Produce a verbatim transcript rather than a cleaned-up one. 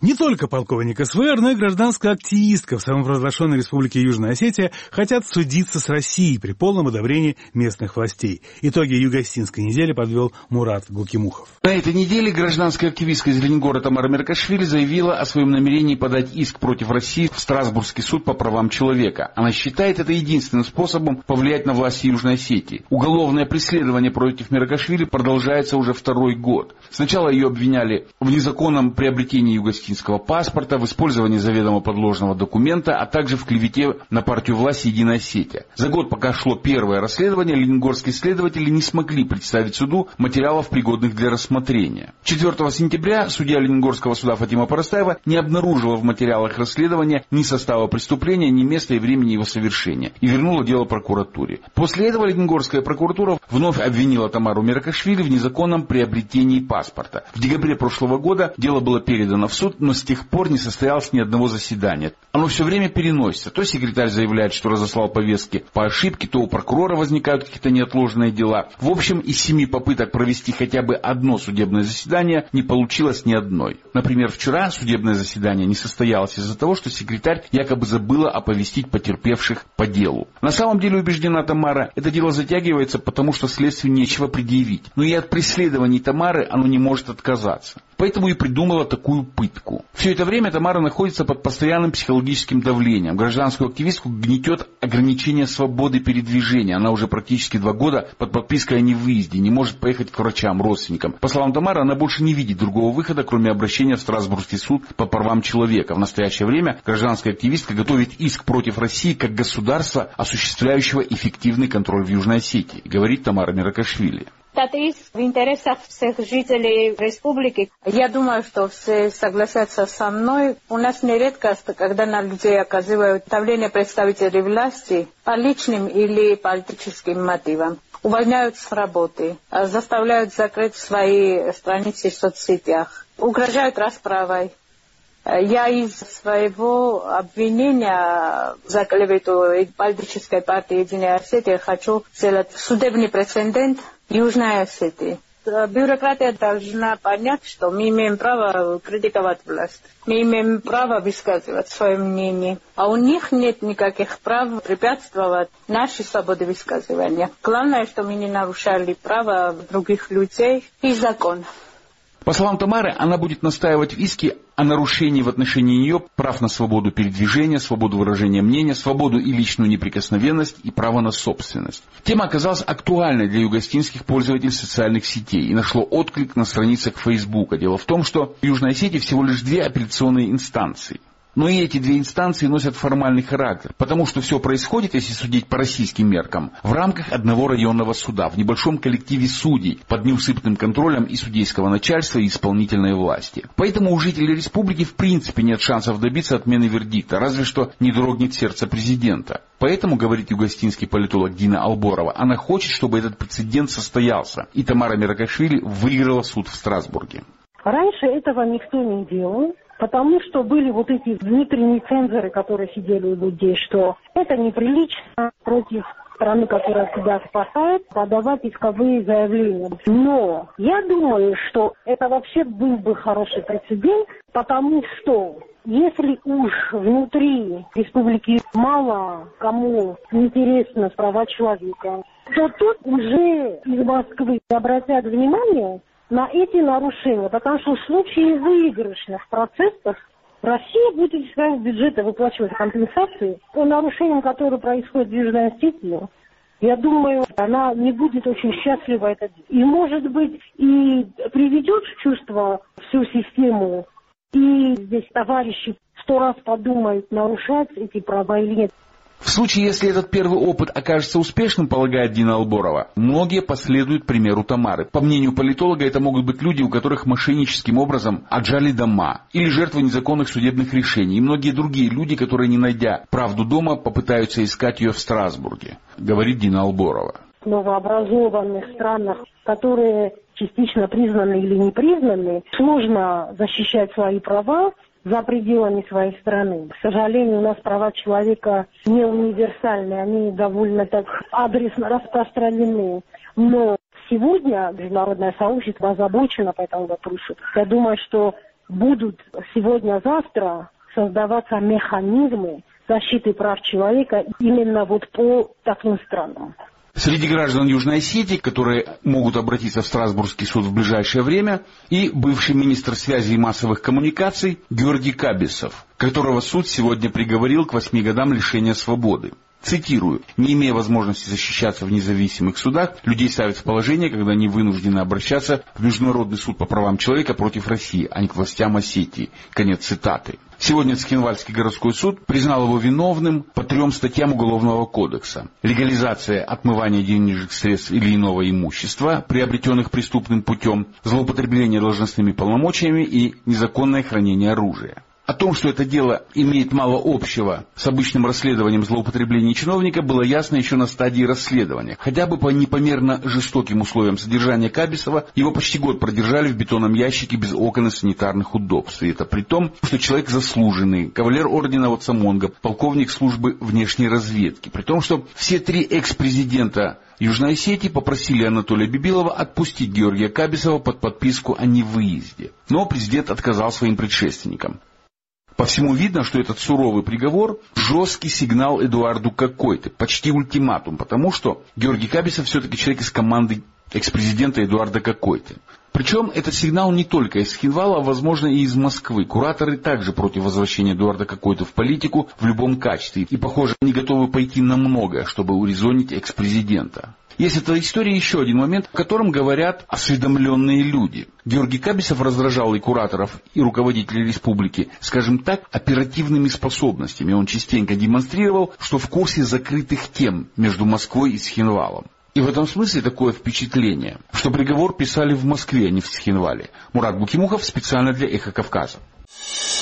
Не только полковник СВР, но и гражданская активистка в самопровозглашенной республике Южная Осетия хотят судиться с Россией при полном одобрении местных властей. Итоги юго-осетинской недели подвел Мурат Гулкимухов. На этой неделе гражданская активистка из Лениногорска Тамара Меркашвили заявила о своем намерении подать иск против России в Страсбургский суд по правам человека. Она считает это единственным способом повлиять на власти Южной Осетии. Уголовное преследование против Меркашвили продолжается уже второй год. Сначала ее обвиняли в незаконном приобретении юго-осетинского паспорта, в использовании заведомо подложного документа, а также в клевете на партию власти Единая Осетия. За год, пока шло первое расследование, лениногорские следователи не смогли представить суду материалов, пригодных для рассмотрения. четвёртого сентября судья Лениногорского суда Фатима Парастаева не обнаружила в материалах расследования ни состава преступления, ни места и времени его совершения и вернула дело прокуратуре. После этого Лениногорская прокуратура вновь обвинила Тамару Меркашвили в незаконном приобретении паспорта. В декабре прошлого года дело было передано в суд, но с тех пор не состоялось ни одного заседания. Оно все время переносится. То секретарь заявляет, что разослал повестки по ошибке, то у прокурора возникают какие-то неотложные дела. В общем, из семи попыток провести хотя бы одно судебное заседание не получилось ни одной. Например, вчера судебное заседание не состоялось из-за того, что секретарь якобы забыла оповестить потерпевших по делу. На самом деле, убеждена Тамара, это дело затягивается, потому что следствию нечего предъявить. Но и от преследований Тамары оно не может отказаться. Поэтому и придумала такую пытку. Все это время Тамара находится под постоянным психологическим давлением. Гражданскую активистку гнетет ограничение свободы передвижения. Она уже практически два года под подпиской о невыезде, не может поехать к врачам, родственникам. По словам Тамары, она больше не видит другого выхода, кроме обращения в Страсбургский суд по правам человека. В настоящее время гражданская активистка готовит иск против России как государства, осуществляющего эффективный контроль в Южной Осетии, говорит Тамара Меркашвили. Это иск в интересах всех жителей республики. Я думаю, что все согласятся со мной. У нас нередко, когда на людей оказывают давление представителей власти по личным или политическим мотивам. Увольняют с работы, заставляют закрыть свои страницы в соцсетях, угрожают расправой. Я из своего обвинения за клевету политической партии «Единая Осетия» хочу сделать судебный прецедент Южной Осетии. Бюрократия должна понять, что мы имеем право критиковать власть. Мы имеем право высказывать свое мнение. А у них нет никаких прав препятствовать нашей свободе высказывания. Главное, что мы не нарушали права других людей и закон. По словам Тамары, она будет настаивать в иске о нарушении в отношении нее прав на свободу передвижения, свободу выражения мнения, свободу и личную неприкосновенность и право на собственность. Тема оказалась актуальной для юго-осетинских пользователей социальных сетей и нашло отклик на страницах Фейсбука. Дело в том, что в Южной Осетии всего лишь две апелляционные инстанции. Но и эти две инстанции носят формальный характер, потому что все происходит, если судить по российским меркам, в рамках одного районного суда, в небольшом коллективе судей, под неусыпным контролем и судейского начальства, и исполнительной власти. Поэтому у жителей республики в принципе нет шансов добиться отмены вердикта, разве что не дрогнет сердце президента. Поэтому, говорит юго-осетинский политолог Дина Алборова, она хочет, чтобы этот прецедент состоялся, и Тамара Меркашвили выиграла суд в Страсбурге. Раньше этого никто не делал. Потому что были вот эти внутренние цензоры, которые сидели у людей, что это неприлично против страны, которая себя спасает, подавать исковые заявления. Но я думаю, что это вообще был бы хороший прецедент, потому что если уж внутри республики мало кому интересно права человека, то тут уже из Москвы обратят внимание на эти нарушения, потому что в случае выигрышных процессов Россия будет из своего бюджета выплачивать компенсации по нарушениям, которые происходят в Южной Осетии. Я думаю, она не будет очень счастлива это делать. И, может быть, и приведет в чувство всю систему, и здесь товарищи сто раз подумают, нарушать эти права или нет. В случае, если этот первый опыт окажется успешным, полагает Дина Алборова, многие последуют примеру Тамары. По мнению политолога, это могут быть люди, у которых мошенническим образом отжали дома, или жертвы незаконных судебных решений, и многие другие люди, которые, не найдя правду дома, попытаются искать ее в Страсбурге, говорит Дина Алборова. В новообразованных странах, которые частично признаны или не признаны, сложно защищать свои права за пределами своей страны. К сожалению, у нас права человека не универсальны, они довольно так адресно распространены. Но сегодня международное сообщество озабочено по этому вопросу. Я думаю, что будут сегодня-завтра создаваться механизмы защиты прав человека именно вот по таким странам. Среди граждан Южной Осетии, которые могут обратиться в Страсбургский суд в ближайшее время, и бывший министр связи и массовых коммуникаций Георгий Кабисов, которого суд сегодня приговорил к восьми годам лишения свободы. Цитирую: «Не имея возможности защищаться в независимых судах, людей ставят в положение, когда они вынуждены обращаться в Международный суд по правам человека против России, а не к властям Осетии». Конец цитаты. Сегодня Цхинвальский городской суд признал его виновным по трем статьям Уголовного кодекса. Легализация отмывания денежных средств или иного имущества, приобретенных преступным путем, злоупотребление должностными полномочиями и незаконное хранение оружия. О том, что это дело имеет мало общего с обычным расследованием злоупотреблений чиновника, было ясно еще на стадии расследования. Хотя бы по непомерно жестоким условиям содержания Кабисова его почти год продержали в бетонном ящике без окон и санитарных удобств. И это при том, что человек заслуженный, кавалер ордена Вацамонга, полковник службы внешней разведки. При том, что все три экс-президента Южной Осетии попросили Анатолия Бибилова отпустить Георгия Кабисова под подписку о невыезде. Но президент отказал своим предшественникам. По всему видно, что этот суровый приговор – жесткий сигнал Эдуарду Какойте, почти ультиматум, потому что Георгий Кабисов все-таки человек из команды экс-президента Эдуарда Какойте. Причем этот сигнал не только из Цхинвала, а, возможно, и из Москвы. Кураторы также против возвращения Эдуарда Какойте в политику в любом качестве. И, похоже, они готовы пойти на многое, чтобы урезонить экс-президента. Есть в этой истории еще один момент, о котором говорят осведомленные люди. Георгий Кабисов раздражал и кураторов, и руководителей республики, скажем так, оперативными способностями. Он частенько демонстрировал, что в курсе закрытых тем между Москвой и Цхинвалом. И в этом смысле такое впечатление, что приговор писали в Москве, а не в Цхинвале. Мурат Букимухов специально для «Эхо Кавказа».